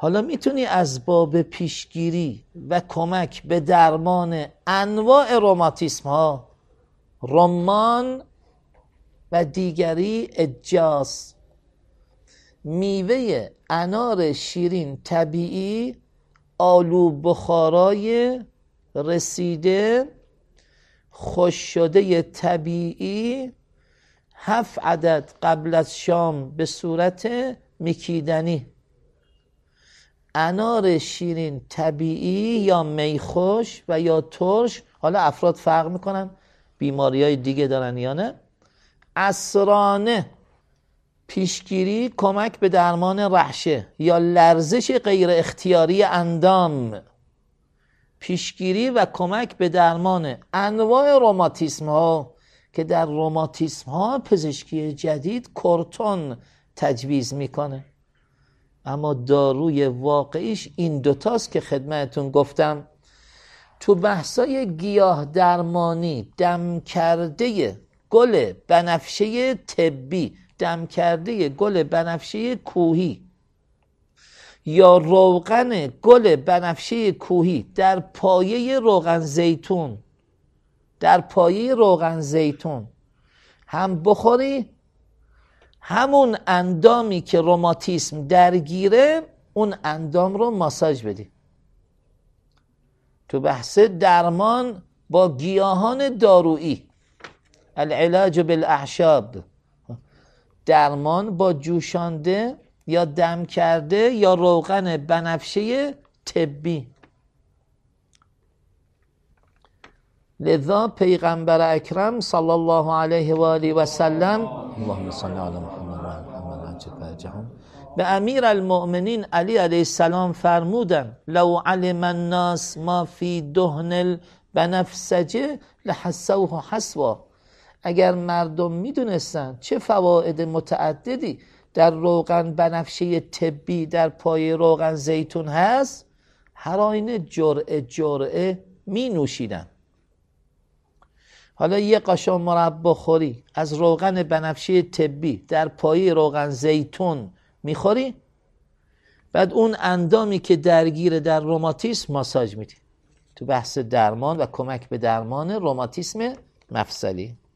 حالا میتونی از باب پیشگیری و کمک به درمان انواع روماتیسم ها، رمان و دیگری اجاز، میوه انار شیرین طبیعی، آلو بخارای رسیده خوش شده طبیعی 7 عدد قبل از شام به صورت مکیدنی. انار شیرین طبیعی یا میخوش و یا ترش، حالا افراد فرق میکنن بیماری های دیگه دارن یا نه. عصرانه پیشگیری کمک به درمان رعشه یا لرزش غیر اختیاری اندام، پیشگیری و کمک به درمان انواع روماتیسم ها که در روماتیسم ها پزشکی جدید کورتون تجویز میکنه، اما داروی واقعیش این دوتاست که خدمتون گفتم. تو بحثای گیاه درمانی دم کرده گل بنفشه طبی، دم کرده گل بنفشه کوهی یا روغن گل بنفشه کوهی در پایه روغن زیتون، در پایه روغن زیتون هم بخوری، همون اندامی که روماتیسم درگیره اون اندام رو ماساژ بدی. تو بحث درمان با گیاهان دارویی، العلاج بالاعشاب، درمان با جوشانده یا دم کرده یا روغن بنفشه طبی. لذا پیغمبر اکرم صلی الله علیه و آله و سلم، اللهم صل علی محمد و آل محمد عجل فرجهم، به امیر المؤمنین علی علیه السلام فرمودن لو علم الناس ما فی دهن البنفسجه لحسوه حسوا. اگر مردم میدونستن چه فواید متعددی در روغن بنفشه طبی در پای روغن زیتون هست، هر آینه جرعه جرعه می نوشیدن. حالا یه قاشق مربا خوری از روغن بنفشه طبی در پای روغن زیتون میخوری، بعد اون اندامی که درگیر در روماتیسم ماساژ میدی. تو بحث درمان و کمک به درمان روماتیسم مفصلی.